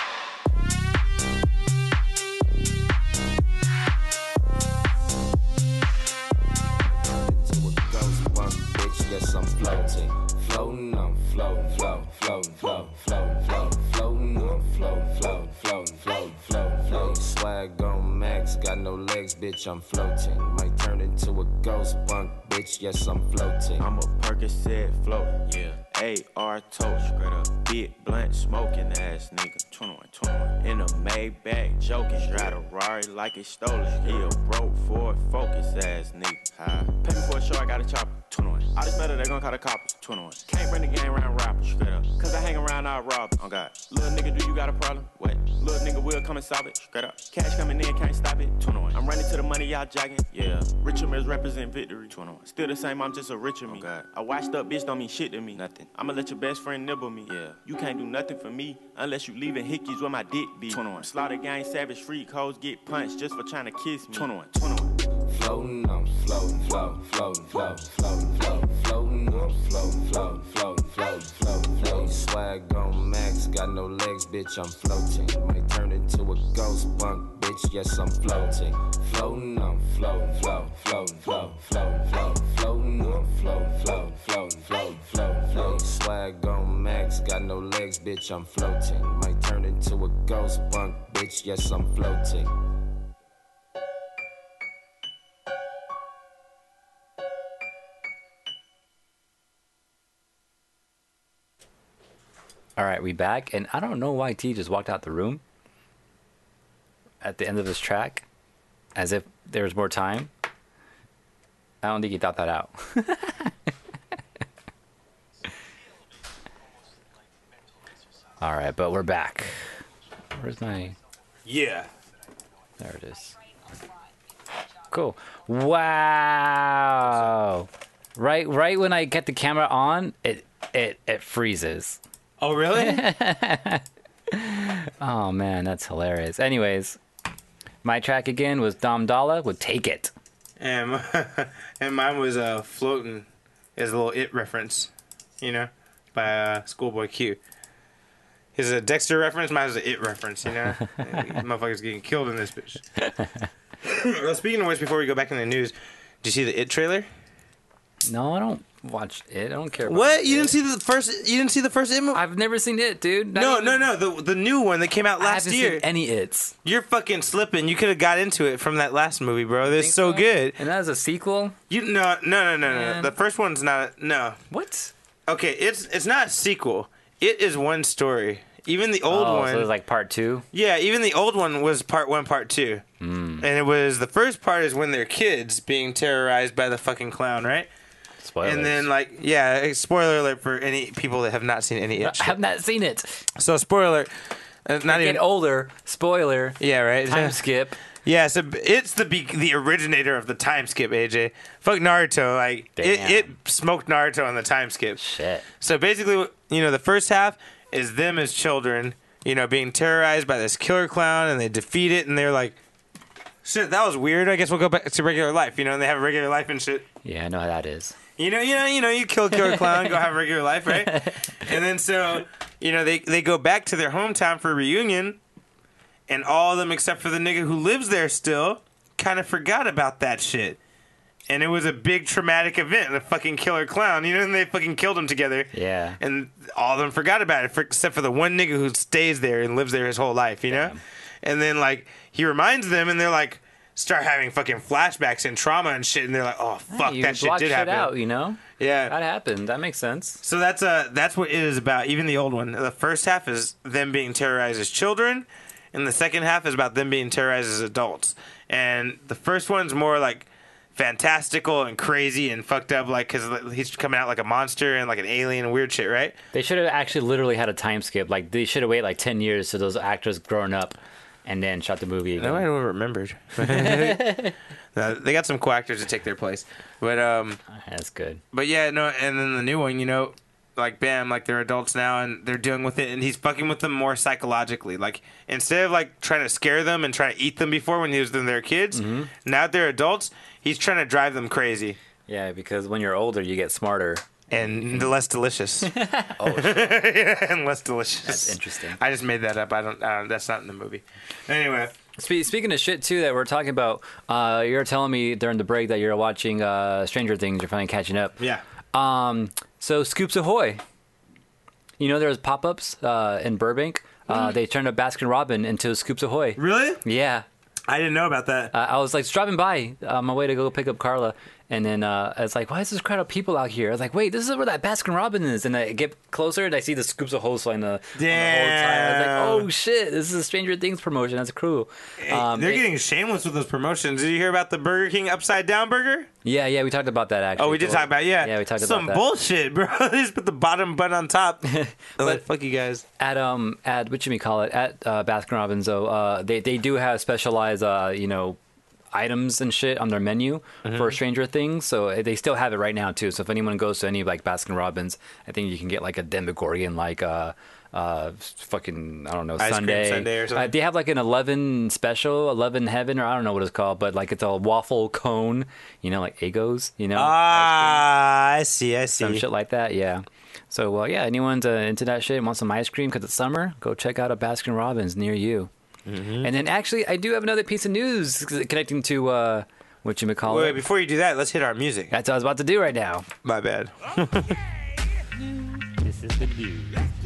Yes, I'm floating, floating, I'm floating, floating, floating, floating, floating, floating, floating, I'm floating, floating, floating, floating, floating, floating. Swag on max, got no legs, bitch, I'm floating. Might turn into a ghost punk, bitch, yes, I'm floating. I'm a Percocet float, yeah. AR toast, straight up. Big blunt smoking ass nigga. 21, 21. In a Maybach, joking. Drive a Rari like it's stolen. He a broke Ford Focus ass nigga. High. Pay me for a show, I got a chopper. 21. All this metal, they gon' call the coppers. 21. Can't bring the game around rappers, straight up. Cause I hang around, I rob it. Oh God. Little nigga, do you got a problem? What? Little nigga will come and solve it, straight up. Cash coming in, can't stop it. 21. I'm running to the money, y'all jogging. Yeah. Richard Mills represent victory. 21. Still the same, I'm just a richer me. Oh God. A washed up bitch don't mean shit to me. Nothing. I'ma let your best friend nibble me. Yeah. You can't do nothing for me unless you leaving hickeys where my dick be. 21. Slaughter gang, savage freak, hoes get punched just for trying to kiss me. 21. 21. Floating, I'm floating, floating, floating, floating, floating, floating, floating, I'm floating, floating, floating, floating, floating, floating. Swag on max, got no legs, bitch, I'm floating. Might turn into a ghost punk, bitch, yes, I'm floating. Floating, I'm floating, floating, floating, floating, floating, floating, floating, I'm floating, floating, floating, floating, floating, floating. Swag on max, got no legs, bitch, I'm floating. Might turn into a ghost punk, bitch, yes, I'm floating. All right, we back, and I don't know why T just walked out the room at the end of this track, as if there was more time. I don't think he thought that out. All right, but we're back. Where's my... Yeah. There it is. Cool. Wow. Right when I get the camera on, it freezes. Oh, really? Oh man, that's hilarious. Anyways, my track again was Dom Dalla with Take It. And mine was Floating as a little It reference, you know, by Schoolboy Q. His a Dexter reference, mine was an It reference, you know. Motherfuckers getting killed in this bitch. Well, speaking of which, before we go back in the news, did you see the It trailer? No, I don't watch it. I don't care about What? it. You didn't see the first? You didn't see the first It movie? I've never seen it, dude. No. The new one that came out I last haven't year. seen any It's. You're fucking slipping. You could have got into it from that last movie, bro. It's Think so good. And that was a sequel? You no. Man. The first one's not. No. What? Okay, it's not a sequel. It is one story. Even the old one. So it was like part 2? Yeah, even the old one was part 1, part 2. And it was the first part is when they're kids being terrorized by the fucking clown, right? Spoilers. And then spoiler alert for any people that have not seen any It I shit. have not seen it. So spoiler alert. Not even Get older. Spoiler. Yeah, right. Time skip. Yeah, so it's the originator of the time skip, AJ. Fuck Naruto, Damn. it smoked Naruto on the time skip. Shit. So basically, the first half is them as children, being terrorized by this killer clown, and they defeat it, and they're like Shit, that was weird. I guess we'll go back to regular life. You know, and they have regular life and shit. Yeah, I know how that is. You kill Killer Clown, go have regular life, right? And then so, they go back to their hometown for a reunion, and all of them except for the nigga who lives there still kind of forgot about that shit. And it was a big traumatic event, the fucking Killer Clown, and they fucking killed him together. Yeah. And all of them forgot about it, except for the one nigga who stays there and lives there his whole life, you know? And then, like, he reminds them, and they're like, start having fucking flashbacks and trauma and shit, and they're like, "Oh fuck, that shit did happen." Out, you know? Yeah, that happened. That makes sense. So that's what it is about. Even the old one. The first half is them being terrorized as children, and the second half is about them being terrorized as adults. And the first one's more like fantastical and crazy and fucked up, like because he's coming out like a monster and like an alien and weird shit, right? They should have actually literally had a time skip. Like they should have waited like 10 years so those actors growing up. And then shot the movie again. No, I don't remembered. They got some cool actors to take their place, but that's good. But yeah, no, and then the new one, like bam, like they're adults now and they're dealing with it, and he's fucking with them more psychologically. Like instead of like trying to scare them and trying to eat them before when he was when they're kids, now that they're adults, he's trying to drive them crazy. Yeah, because when you're older, you get smarter. And less delicious. And less delicious. That's interesting. I just made that up. I don't. That's not in the movie. Anyway, speaking of shit too that we're talking about, you're telling me during the break that you're watching Stranger Things. You're finally catching up. Yeah. So Scoops Ahoy. There's pop-ups in Burbank. They turned a Baskin Robbins into Scoops Ahoy. Really? Yeah. I didn't know about that. I was like driving by on my way to go pick up Carla. And then I was like, why is this crowd of people out here? I was like, wait, this is where that Baskin Robbins is. And I get closer and I see the Scoops of Hose on the whole time. I was like, oh shit, this is a Stranger Things promotion. That's cool. They're getting shameless with those promotions. Did you hear about the Burger King Upside Down Burger? Yeah, we talked about that actually. Oh, we did talk about it, yeah. Yeah, we talked Some about that. bullshit, bro. They just put the bottom bun on top. Like, fuck you guys. At Baskin Robbins though, they do have specialized items and shit on their menu for Stranger Things, so they still have it right now too. So if anyone goes to any like Baskin Robbins, I think you can get like a Demogorgon, like fucking I don't know, Ice Sunday. Cream Sunday or something. They have like an 11 special, 11 heaven, or I don't know what it's called, but like it's a waffle cone, like Eggos, I see. some shit like that. Yeah. So anyone's into that shit and wants some ice cream because it's summer, go check out a Baskin Robbins near you. And then actually, I do have another piece of news connecting to what you call it. Wait, before you do that, let's hit our music. That's what I was about to do right now. My bad. This is the news.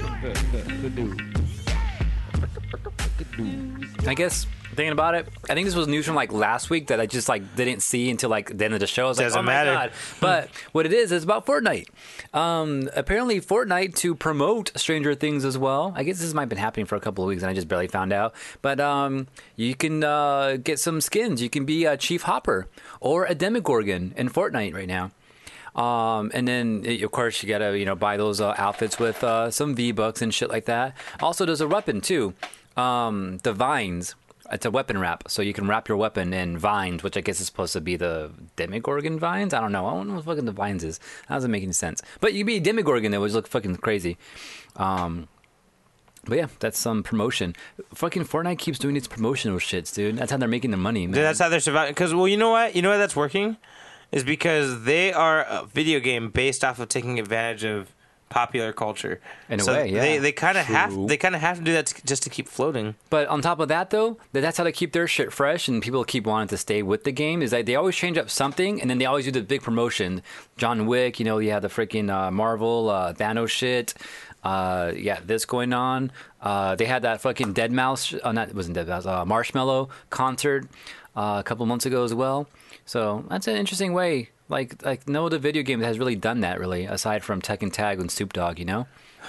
I guess thinking about it, I think this was news from like last week that I just like didn't see until like the end of the show. I was like, Doesn't oh my matter. god! But what it is about Fortnite. Apparently, Fortnite to promote Stranger Things as well. I guess this might have been happening for a couple of weeks and I just barely found out. But you can get some skins. You can be a Chief Hopper or a Demogorgon in Fortnite right now. And then of course you gotta buy those outfits with some V-Bucks and shit like that. Also, there's a weapon too. The vines. It's a weapon wrap, so you can wrap your weapon in vines, which I guess is supposed to be the Demogorgon vines. I don't know what fucking the vines is. That doesn't make any sense. But you can be a Demogorgon that would look fucking crazy. But yeah, that's some promotion. Fucking Fortnite keeps doing its promotional shits, dude. That's how they're making their money, man. Dude, that's how they're surviving. Because, you know what? You know why that's working? Is because they are a video game based off of taking advantage of popular culture. In a way, yeah. They kind of have True. to do that just to keep floating. But on top of that, though, that's how they keep their shit fresh and people keep wanting to stay with the game. Is that they always change up something and then they always do the big promotion. John Wick, you have the freaking Marvel Thanos shit. This going on. They had that fucking Deadmau5. It wasn't Deadmau5. Marshmallow concert a couple months ago as well. So that's an interesting way. Like no other video game that has really done that, really, aside from Tekken Tag and Snoop Dogg, True.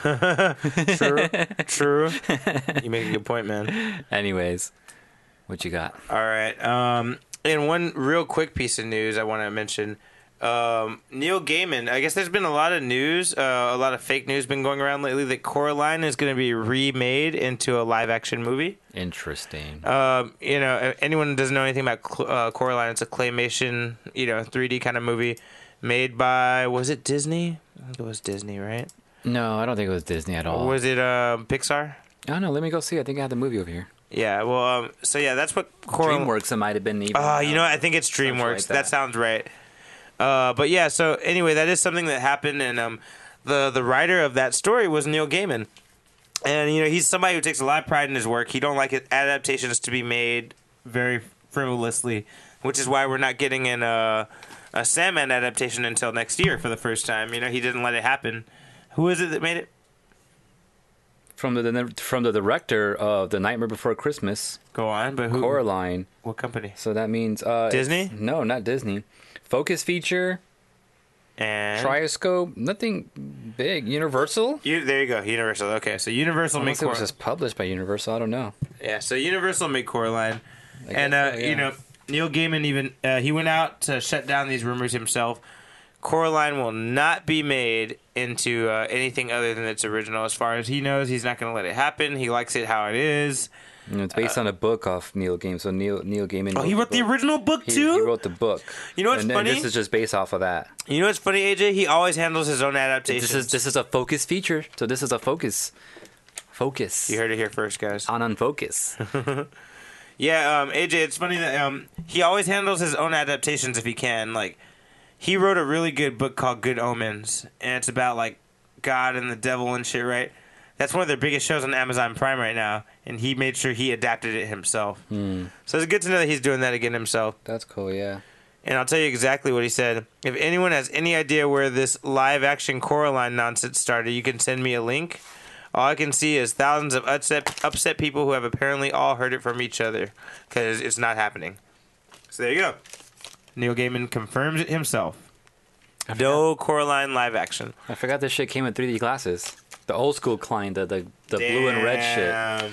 You make a good point, man. Anyways, what you got? All right. And one real quick piece of news I want to mention. Neil Gaiman, I guess there's been a lot of news, a lot of fake news been going around lately that Coraline is going to be remade into a live action movie. Interesting. Anyone who doesn't know anything about Coraline, it's a claymation, 3D kind of movie made by, was it Disney? I think it was Disney, right? No, I don't think it was Disney at all. Or was it Pixar? I don't know. Let me go see. I think I have the movie over here. Yeah. Well, so yeah, that's what Coraline. DreamWorks, it might have been even. You know, I think it's DreamWorks. like that. that. sounds right. But yeah, so anyway, that is something that happened, and the writer of that story was Neil Gaiman, and you know, he's somebody who takes a lot of pride in his work. He don't like adaptations to be made very frivolously, which is why we're not getting a Sandman adaptation until next year for the first time. You know, he didn't let it happen. Who is it that made it? From the director of The Nightmare Before Christmas, Go on, but who? Coraline. What company? So that means Disney? No, not Disney. Focus Feature, And Trioscope, nothing big. Universal. there you go, Universal. Okay, so Universal made Unless it was Coraline. just published by Universal. I don't know. Yeah, so Universal made Coraline, I and guess so, yeah. you know, Neil Gaiman even he went out to shut down these rumors himself. Coraline will not be made into anything other than its original. As far as he knows, he's not going to let it happen. He likes it how it is. You know, it's based on a book off Neil Gaiman. So Neil Gaiman. Oh, he wrote the book. original book too. He wrote the book. You know what's and funny? this is just based off of that. You know what's funny, AJ? He always handles his own adaptations. This is a Focus Feature. So this is a Focus. You heard it here first, guys. On Unfocus. Yeah, AJ, it's funny that he always handles his own adaptations if he can. Like, he wrote a really good book called Good Omens, and it's about, like, God and the devil and shit, right? That's one of their biggest shows on Amazon Prime right now, and he made sure he adapted it himself. So it's good to know that he's doing that again himself. That's cool, yeah. And I'll tell you exactly what he said. If anyone has any idea where this live-action Coraline nonsense started, you can send me a link. All I can see is thousands of upset people who have apparently all heard it from each other, because it's not happening. So there you go. Neil Gaiman confirms it himself. No Coraline live action. I forgot this shit came with 3D glasses. The old school Klein, the blue and red shit.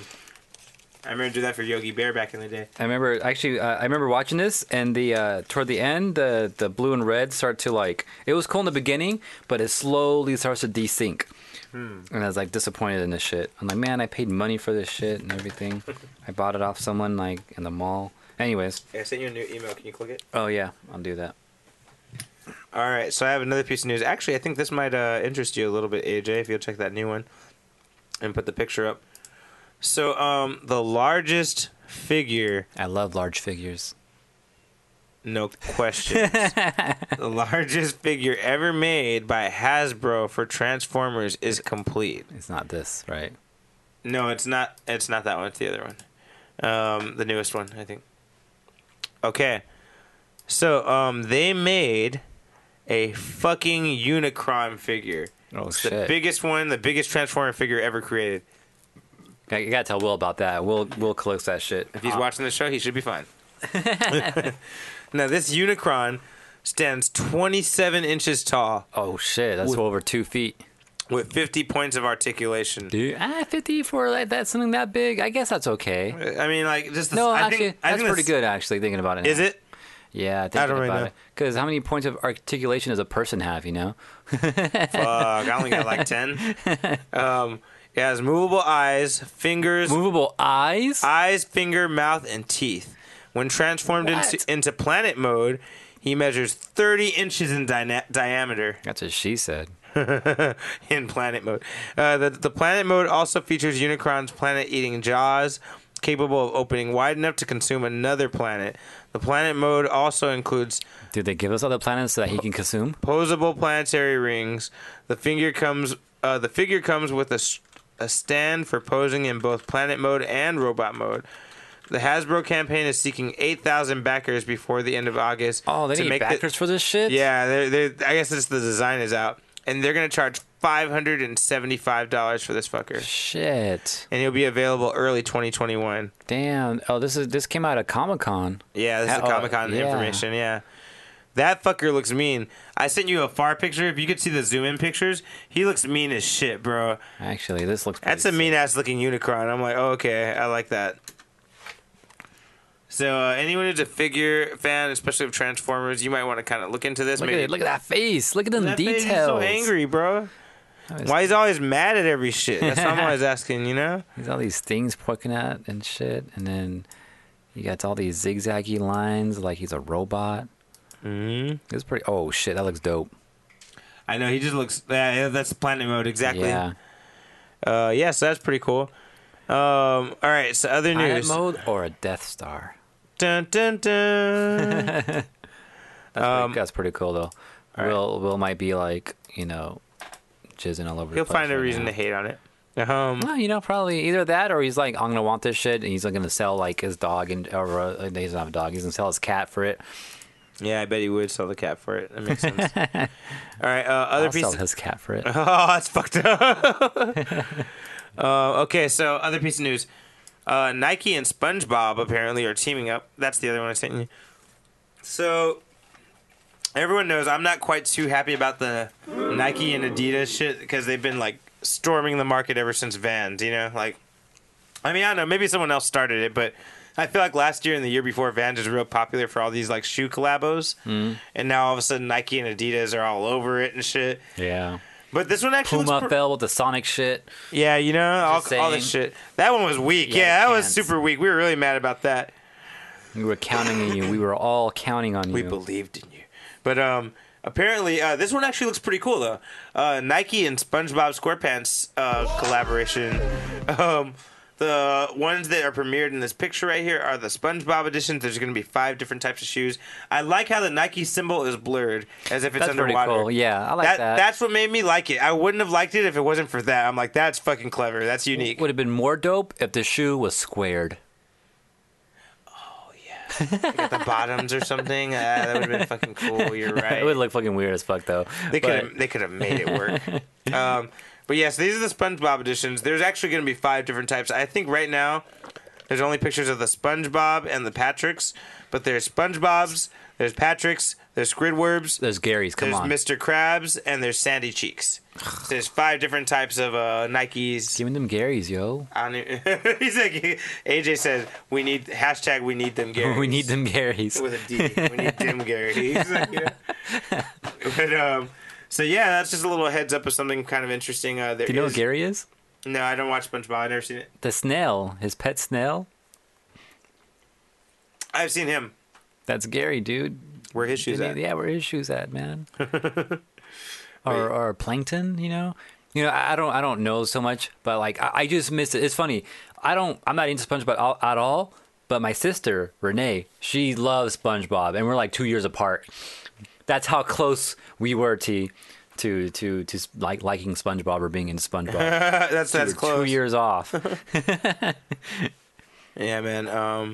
I remember doing that for Yogi Bear back in the day. I remember watching this, and the toward the end, the blue and red start to, like, it was cool in the beginning, but it slowly starts to desync. And I was like disappointed in this shit. I'm like, man, I paid money for this shit and everything. I bought it off someone like in the mall. Anyways. I sent you a new email. Can you click it? Oh yeah, I'll do that. All right, so I have another piece of news. Actually, I think this might interest you a little bit, AJ, if you'll check that new one and put the picture up. So, the largest figure... I love large figures. No question. The largest figure ever made by Hasbro for Transformers is complete. It's not this, right? No, it's not. It's not that one. It's the other one. The newest one, I think. Okay. So, they made a fucking Unicron figure. Oh, It's shit. the biggest one, the biggest Transformer figure ever created. I gotta tell Will about that. Will collects that shit. If he's watching the show, he should be fine. Now, this Unicron stands 27 inches tall Oh shit, that's over 2 feet. with 50 points of articulation. Dude, 50 for like that something that big? I guess that's okay. I mean, like, just the, No, I actually, think, I that's think pretty good. Actually, thinking about it. Is now. it? Yeah, thinking I don't really about know. it. Because how many points of articulation does a person have? You know. Fuck, I only got like 10. It has movable eyes, fingers, Movable eyes. finger, mouth, and teeth. When transformed What? into planet mode, he measures 30 inches in diameter That's what she said. in planet mode. The planet mode also features Unicron's planet-eating jaws, capable of opening wide enough to consume another planet. The planet mode also includes Did they give us other planets so that he can consume? posable planetary rings. The figure comes with a stand for posing in both planet mode and robot mode. The Hasbro campaign is seeking 8,000 backers before the end of August. Oh, they to need make backers for this shit? Yeah, I guess it's the design is out, and they're gonna charge $575 for this fucker, Shit. and it'll be available early 2021. Damn. Oh, this came out of Comic-Con. Yeah, this is the Comic-Con yeah. information. Yeah. That fucker looks mean. I sent you a far picture. If you could see the zoom-in pictures, he looks mean as shit, bro. Actually, this looks pretty That's a sick. mean-ass looking Unicron. I'm like, oh, okay, I like that. So anyone who's a figure fan, especially of Transformers, you might want to kind of look into this. Look at that face. Look at them that face, details. he's so angry, bro. Why he's always mad at every shit? That's what I'm always asking, you know? There's all these things poking at and shit, and then you got all these zigzaggy lines like he's a robot. Mm-hmm. It's pretty. Oh shit, that looks dope. I know, he just looks... Yeah, that's planet mode, exactly. Yeah. So that's pretty cool. All right, so other Planet news. mode or a Death Star. Dun, dun, dun. That's pretty cool though. Will might be like, jizzing all over. He'll the place find a right reason now. to hate on it. Well, probably either that or he's like, I'm gonna want this shit, and he's like gonna sell like his dog he doesn't have a dog. He's gonna sell his cat for it. Yeah, I bet he would sell the cat for it. That makes sense. All right, other I'll piece. sell his cat for it. Oh, that's fucked up. Okay, so other piece of news. Nike and SpongeBob apparently are teaming up. That's the other one I sent you. So everyone knows I'm not quite too happy about the Nike and Adidas shit because they've been like storming the market ever since Vans. Like, I mean, I don't know, maybe someone else started it, but I feel like last year and the year before, Vans was real popular for all these like shoe collabos, and now all of a sudden Nike and Adidas are all over it and shit. Yeah. But this one actually Puma looks fell with the Sonic shit. yeah, all this shit. That one was weak. Yeah, Yeah, that was chance. super weak. We were really mad about that. We were counting on you. We were all counting on you. We believed in you. But apparently, this one actually looks pretty cool though. Nike and SpongeBob SquarePants collaboration. The ones that are premiered in this picture right here are the SpongeBob editions. There's going to be 5 different types of shoes. I like how the Nike symbol is blurred, as if it's That's pretty underwater. cool. Yeah, I like that. That's what made me like it. I wouldn't have liked it if it wasn't for that. I'm like, that's fucking clever. That's unique. Would have been more dope if the shoe was squared. Like at the bottoms or something. That would have been fucking cool. You're right. It would look fucking weird as fuck though. They could have made it work. But yes, these are the SpongeBob editions. There's actually going to be 5 different types. I think right now there's only pictures of the SpongeBob and the Patricks, but there's SpongeBob's, there's Patrick's, there's Squidward's, There's Gary's. Come there's on. Mr. Krabs, and there's Sandy Cheeks. So there's 5 different types of Nikes. Give me them Gary's, yo. I don't even, he's like, AJ said, we need them Garys. We need them Gary's. With a D. We need them Garys. But, so yeah, that's just a little heads up of something kind of interesting. Do you know what Gary is? No, I don't watch SpongeBob. I've never seen it. The snail. His pet snail. I've seen him. That's Gary, dude. Where his shoes at? Yeah, where his shoes at, man? or Plankton, I don't know so much, but like I just miss it. It's funny. I'm not into SpongeBob at all, but my sister Renee, she loves SpongeBob, and we're like 2 years apart. That's how close we were to like liking SpongeBob or being into SpongeBob. that's We're close. 2 years off. Yeah, man. Nah,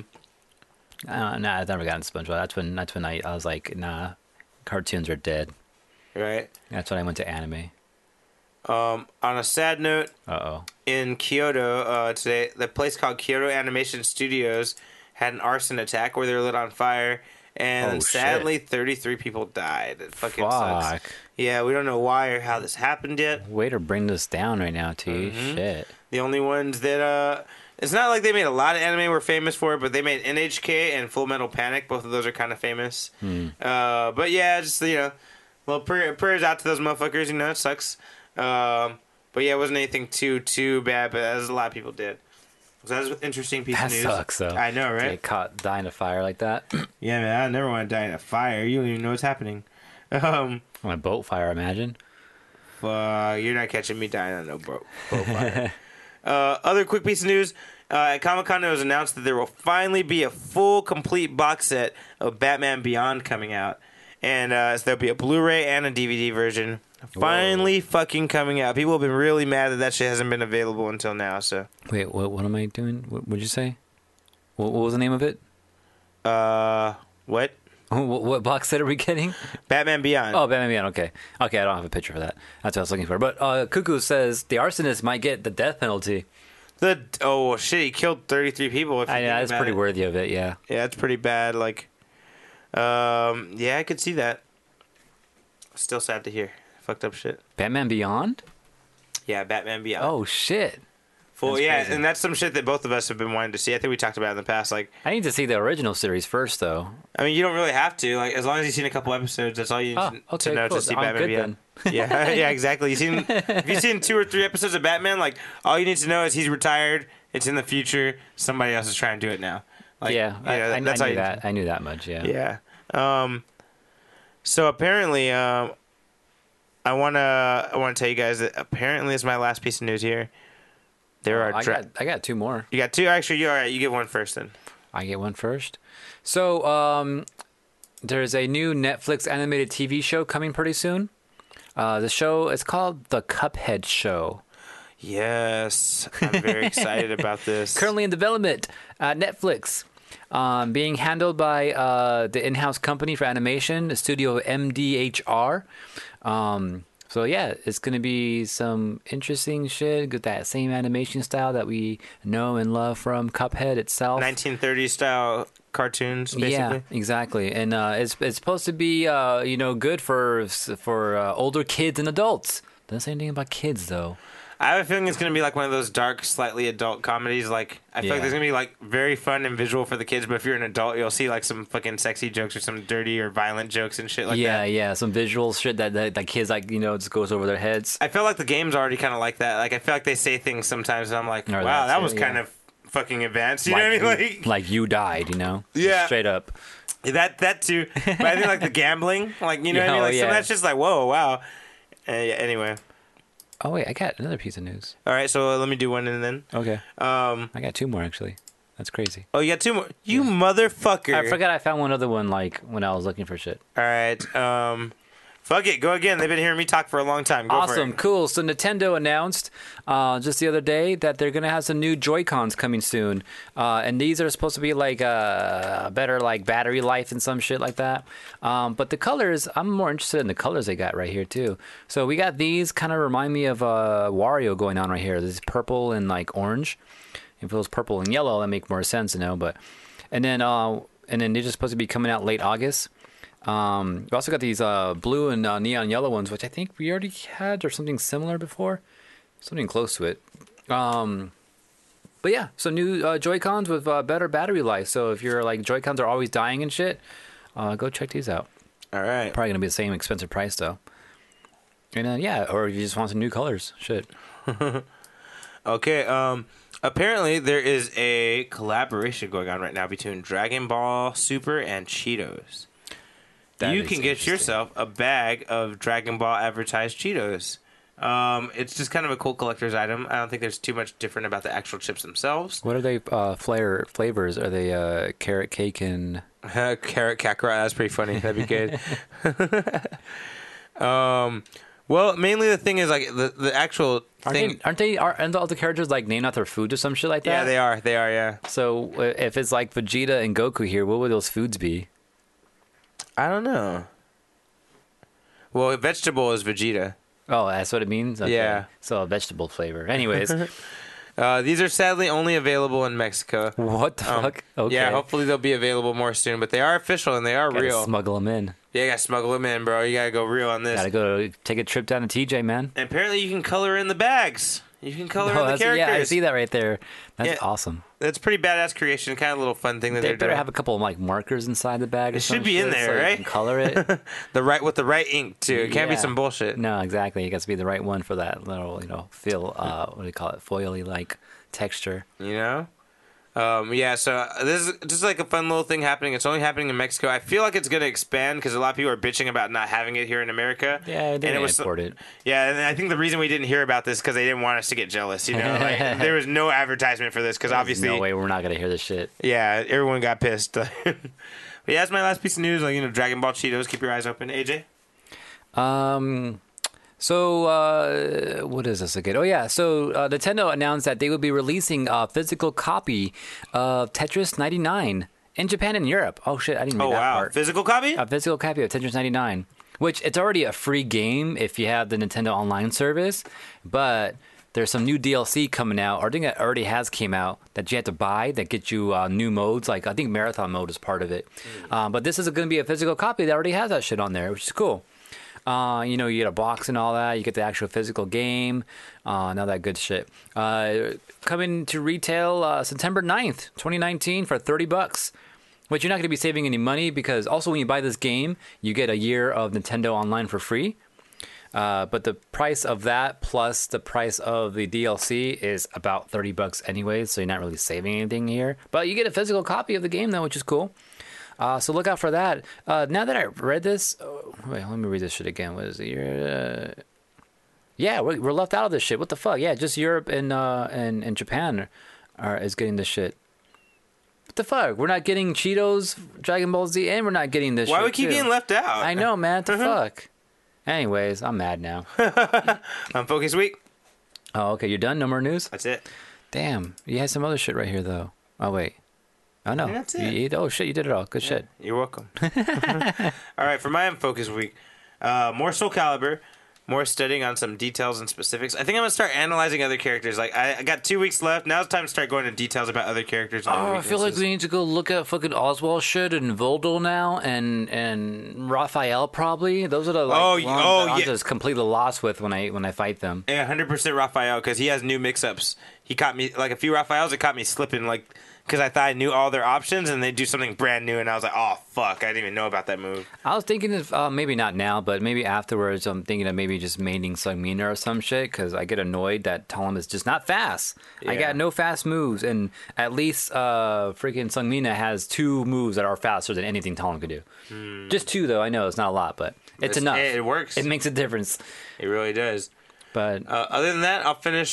I've never gotten SpongeBob. That's when I was like, nah, cartoons are dead. Right. That's when I went to anime. On a sad note, Uh-oh. in Kyoto today, the place called Kyoto Animation Studios had an arson attack where they were lit on fire, and Oh, sadly, 33 people died. It fucking sucks. Fuck. Yeah, we don't know why or how this happened yet. Way to bring this down right now, T. Mm-hmm. Shit. The only ones that it's not like they made a lot of anime we're famous for, but they made NHK and Full Metal Panic. Both of those are kind of famous. But yeah, just well, prayers out to those motherfuckers. It sucks. But yeah, it wasn't anything too bad. But as a lot of people did. So that's an interesting piece That of news. sucks, though. I know, right? Get caught dying of fire like that. Yeah, man. I never want to die in a fire. You don't even know what's happening. On a boat fire, imagine. You're not catching me dying on no boat fire. Other quick piece of news. At Comic-Con, it was announced that there will finally be a full, complete box set of Batman Beyond coming out. And so there'll be a Blu-ray and a DVD version. Finally fucking coming out. People have been really mad that shit hasn't been available until now. So Wait, what am I doing? What would you say? What was the name of it? what? What box set are we getting? Batman Beyond. Oh, Batman Beyond. Okay, I don't have a picture for that. That's what I was looking for. But Cuckoo says the arsonist might get the death penalty. Oh shit! He killed 33 people. If you I know think that's about pretty it. worthy of it. Yeah. Yeah, it's pretty bad. Like, yeah, I could see that. Still sad to hear. Fucked up shit. Batman Beyond. Yeah, Batman Beyond. Oh shit. Full, That's yeah, crazy. and that's some shit that both of us have been wanting to see. I think we talked about it in the past. Like, I need to see the original series first, though. I mean, you don't really have to. Like, as long as you've seen a couple episodes, that's all you need Oh, okay, to know cool. to see I'm Batman good Beyond. then. Yeah, yeah, exactly. If you've seen 2 or 3 episodes of Batman, like, all you need to know is he's retired. It's in the future. Somebody else is trying to do it now. Like, Yeah, I that's all knew you that. I knew that much. Yeah. Yeah. So apparently, I wanna tell you guys that apparently it's my last piece of news here. There are. I got two more. You got two. Actually, you're all right. You get one first then. I get one first. So there's a new Netflix animated TV show coming pretty soon. The show is called The Cuphead Show. Yes, I'm very excited about this. Currently in development at Netflix. Being handled by the in-house company for animation, the studio MDHR. So yeah, it's going to be some interesting shit with that same animation style that we know and love from Cuphead itself. 1930s style cartoons, basically. Yeah, exactly. And it's supposed to be good for older kids and adults. Doesn't say anything about kids though. I have a feeling it's going to be like one of those dark, slightly adult comedies. Like, I feel like there's going to be like very fun and visual for the kids, but if you're an adult, you'll see like some fucking sexy jokes or some dirty or violent jokes and shit like that. Yeah, some visual shit that kids just goes over their heads. I feel like the game's already kind of like that. Like, I feel like they say things sometimes and I'm like, Or wow, that too, was kind of fucking advanced. You know what I mean? Like you died, Yeah. straight up. That too. But I think like the gambling, like, you know what I mean? Like, some of that's just like, whoa, wow. Anyway. Oh wait, I got another piece of news. All right, so let me do one and then. Okay. I got two more actually. That's crazy. Oh, you got two more? You motherfucker. I forgot I found one other one like when I was looking for shit. All right. Fuck it. Go again. They've been hearing me talk for a long time. Go for Awesome, it. cool. So Nintendo announced just the other day that they're gonna have some new Joy-Cons coming soon, and these are supposed to be like better like battery life and some shit like that. But the colors, I'm more interested in the colors they got right here too. So we got these kind of remind me of Wario going on right here. This is purple and like orange. If it was purple and yellow, that make more sense, But and then they're just supposed to be coming out late August. We also got these blue and neon yellow ones, which I think we already had or something similar before, something close to it. But yeah, so new Joy-Cons with better battery life. So if you're like Joy-Cons are always dying and shit, go check these out. All right. Probably gonna be the same expensive price though. And yeah, or if you just want some new colors, shit. Okay. Apparently, there is a collaboration going on right now between Dragon Ball Super and Cheetos. You can get yourself a bag of Dragon Ball advertised Cheetos. It's just kind of a cool collector's item. I don't think there's too much different about the actual chips themselves. What are they flavors? Are they carrot cake and carrot Kakarot? That's pretty funny. That'd be good. Well, mainly the thing is like the actual thing. Aren't all the characters like named after food or some shit like that? Yeah, they are. They are. Yeah. So if it's like Vegeta and Goku here, what would those foods be? I don't know. Well, vegetable is Vegeta. Oh, that's what it means? Okay. Yeah. So a vegetable flavor. Anyways. These are sadly only available in Mexico. What the fuck? Okay. Yeah, hopefully they'll be available more soon, but they are official and they are Gotta real. smuggle them in. Yeah, you gotta smuggle them in, bro. You gotta go real on this. Gotta go take a trip down to TJ, man. And apparently you can color in the bags. You can color in the characters. Yeah, I see that right there. That's Yeah. awesome. That's pretty badass creation. Kind of a little fun thing that They they're better doing. have a couple of like markers inside the bag. Or It should some be in shit there, so you right? can color it. With the right ink too. It can't be Yeah. some bullshit. No, exactly. It got to be the right one for that little, feel. What do you call it? Foily like texture. You know? Yeah, so this is just like a fun little thing happening. It's only happening in Mexico. I feel like it's going to expand because a lot of people are bitching about not having it here in America. Yeah, they didn't import it. Yeah, and I think the reason we didn't hear about this because they didn't want us to get jealous. Like, there was no advertisement for this because obviously, no way we're not gonna hear this shit. yeah, everyone got pissed. But yeah, that's my last piece of news. Like, Dragon Ball Cheetos. Keep your eyes open, AJ. So what is this again? Oh yeah, so Nintendo announced that they will be releasing a physical copy of Tetris 99 in Japan and Europe. Oh shit, I didn't read Oh that wow, part. physical copy? A physical copy of Tetris 99, which it's already a free game if you have the Nintendo Online service, but there's some new DLC coming out, or I think it already has came out, that you have to buy that get you new modes. Like I think Marathon mode is part of it. But this is going to be a physical copy that already has that shit on there, which is cool. You get a box and all that. You get the actual physical game. All that good shit. Coming to retail September 9th, 2019 for $30. But you're not going to be saving any money because also when you buy this game, you get a year of Nintendo Online for free. But the price of that plus the price of the DLC is about $30 anyways, so you're not really saving anything here. But you get a physical copy of the game though, which is cool. So look out for that. Now that I read this, wait, let me read this shit again. What is it? Yeah, we're left out of this shit. What the fuck? Yeah, just Europe and Japan is getting this shit. What the fuck? We're not getting Cheetos, Dragon Ball Z, and we're not getting this shit. Why we keep getting left out? I know, man. What the fuck? Anyways, I'm mad now. Unfocused week. Oh, okay. You're done? No more news? That's it. Damn. You had some other shit right here, though. Oh, wait. Oh, no. That's it. Oh, shit. You did it all. Good shit. You're welcome. All right, for my Unfocused week, more Soul Calibur, more studying on some details and specifics. I think I'm going to start analyzing other characters. Like, I got 2 weeks left. Now it's time to start going into details about other characters. And Oh, I feel like we need to go look at fucking Oswald shit and Voldel now and Raphael probably. Those are the ones that I'm just completely lost with when I fight them. Yeah, 100% Raphael, because he has new mix-ups. He caught me, like a few Raphaels, it caught me slipping, like, because I thought I knew all their options, and they do something brand new, and I was like, oh, fuck, I didn't even know about that move. I was thinking of, maybe not now, but maybe afterwards, I'm thinking of maybe just maining Sungmina or some shit, because I get annoyed that Tom is just not fast. Yeah. I got no fast moves, and at least freaking Sungmina has 2 moves that are faster than anything Tom could do. Just 2, though. I know it's not a lot, but it's enough. It works. It makes a difference. It really does. But other than that, I'll finish...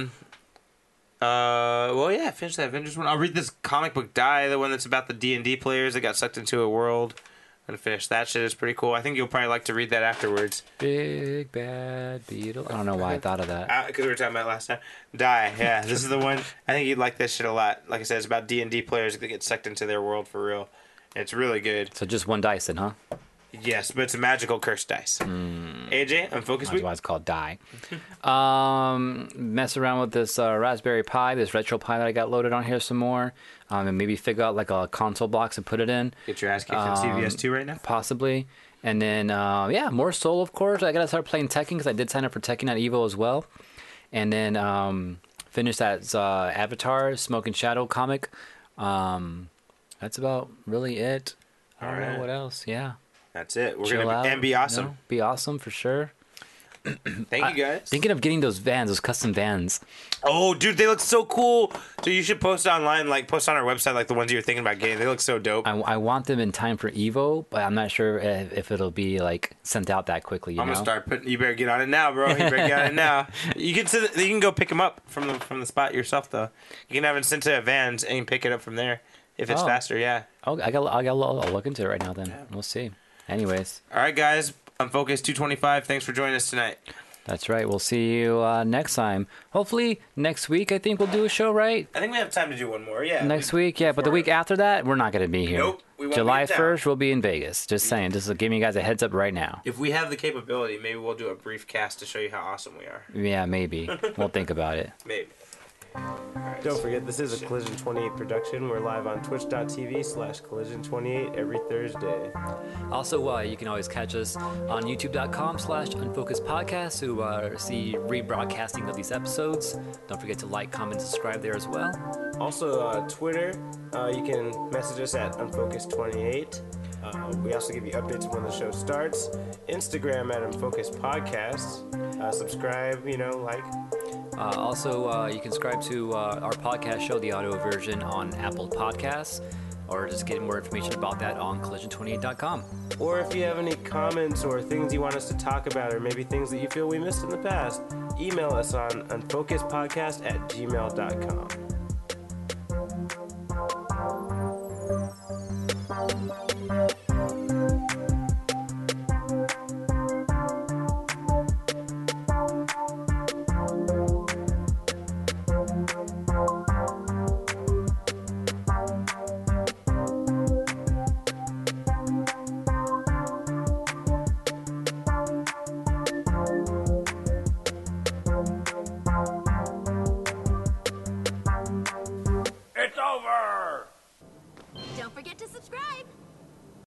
finish that Avengers one. I'll read this comic book Die, the one that's about the D&D players that got sucked into a world. I'm gonna finish that shit. It's pretty cool. I think you'll probably like to read that afterwards. Big Bad Beetle. I don't know why I thought of that. Because we were talking about it last time. Die, yeah. This is the one. I think you'd like this shit a lot. Like I said, it's about D&D players that get sucked into their world for real. It's really good. So just 1 dice then, huh? Yes, but it's a magical cursed dice. AJ, Unfocused week. That's why it's called Die. Mess around with this Raspberry Pi, this retro Pi that I got loaded on here some more. And maybe figure out like a console box and put it in. Get your ass kicked in CVS 2 right now? Possibly. And then, more Soul, of course. I got to start playing Tekken because I did sign up for Tekken at Evo as well. And then finish that Avatar Smoke and Shadow comic. That's about really it. I don't know what else. Yeah. That's it. We're Chill gonna out, and be awesome. You know, be awesome for sure. Thank you guys. Thinking of getting those vans, those custom vans. Oh, dude, they look so cool. So you should post online, like post on our website, like the ones you're thinking about getting. They look so dope. I want them in time for Evo, but I'm not sure if it'll be like sent out that quickly. I'm gonna start putting. You better get on it now, bro. You better get on it now. You can go pick them up from the spot yourself, though. You can have them sent to Vans and pick it up from there if it's faster. Yeah. Oh, I'll look into it right now. Then we'll see. Anyways. All right, guys. Unfocused 225. Thanks for joining us tonight. That's right. We'll see you next time. Hopefully next week. I think we'll do a show, right? I think we have time to do one more. Yeah. Next week, yeah. But the week after that, we're not going to be here. Nope. We won't July be in town. 1st, we'll be in Vegas. Just saying. Just giving you guys a heads up right now. If we have the capability, maybe we'll do a brief cast to show you how awesome we are. Yeah, maybe. We'll think about it. Maybe. Don't forget, this is a Collision 28 production. We're live on twitch.tv/Collision28 every Thursday. Also, you can always catch us on youtube.com/unfocusedpodcast to see rebroadcasting of these episodes. Don't forget to like, comment, subscribe there as well. Also, Twitter, you can message us at Unfocused28. We also give you updates when the show starts. Instagram at UnfocusedPodcasts. Subscribe, like. Also, you can subscribe to our podcast show, the audio version, on Apple Podcasts, or just get more information about that on collision28.com. Or if you have any comments or things you want us to talk about, or maybe things that you feel we missed in the past, email us on unfocusedpodcast@gmail.com. Don't forget to subscribe.